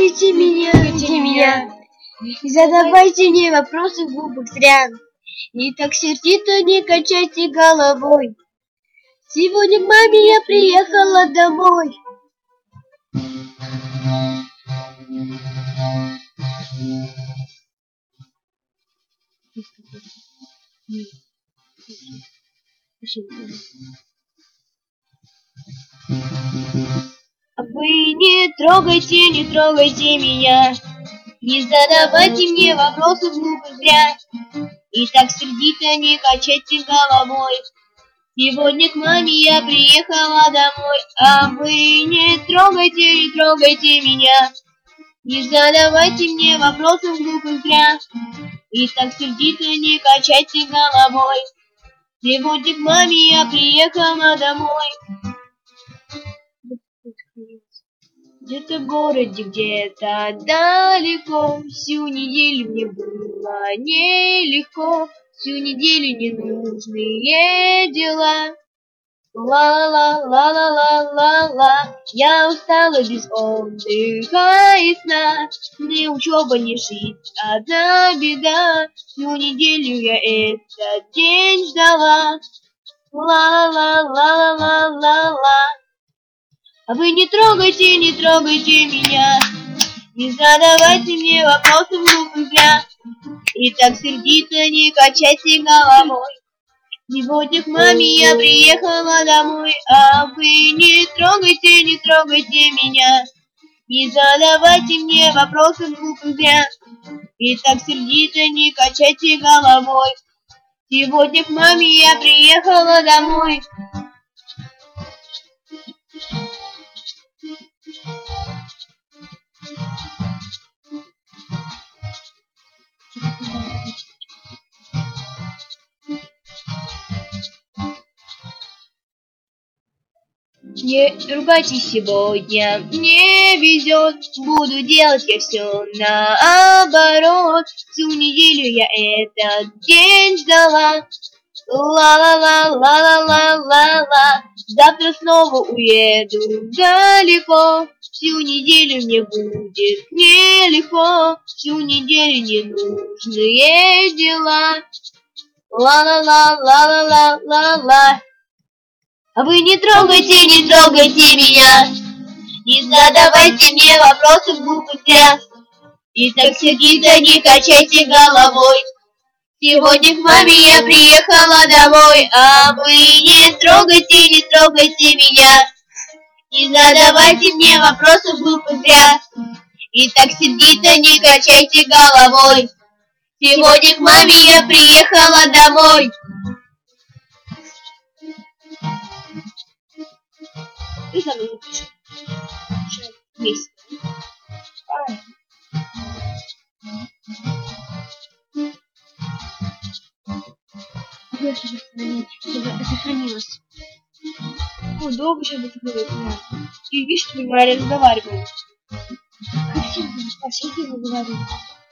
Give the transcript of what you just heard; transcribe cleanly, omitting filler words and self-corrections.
меня. Не задавайте мне вопросы глупых зря. И так сердито не качайте головой. Сегодня к маме я приехала домой. Вы не трогайте меня. Не задавайте мне вопросов глупых зря. И так сердито не качайте головой. Сегодня к маме я приехала домой. А вы не трогайте меня. Не задавайте мне вопросов глупых зря. И так сердито не качайте головой. Сегодня к маме я приехала домой. Где-то в городе, где-то далеко. Всю неделю мне было нелегко. Всю неделю ненужные дела. Ла-ла-ла-ла-ла-ла-ла. Я устала без отдыха и сна. Ни учеба, ни жить, одна беда. Всю неделю я этот день ждала. Ла-ла-ла-ла-ла-ла-ла. А вы не трогайте меня. Не задавайте мне вопросов глупых зря. И так сердито не качайте головой. Сегодня к маме я приехала домой. А вы не трогайте меня. Не задавайте мне вопросов глупых зря. И так сердито не качайте головой. Сегодня к маме я приехала домой. Не ругайтесь сегодня, мне везет. Буду делать я все наоборот. Всю неделю я этот день ждала. Ла-ла-ла-ла-ла-ла-ла. Завтра снова уеду далеко. Всю неделю мне будет нелегко. Всю неделю ненужные дела. Ла-ла-ла-ла-ла-ла-ла. А вы не трогайте меня. Не задавайте мне вопросов глупых зря. И так сердито не качайте головой. Сегодня к маме я приехала домой. А вы не трогайте меня. Не задавайте мне вопросов глупых зря. И так сердито не качайте головой. Сегодня к маме я приехала домой. Ты со мной напиши. Вместе. Чтобы это сохранилось. Ну, долго сейчас будет сохранилось. И видишь, что мы разговариваем. Как всегда, по всей говорим.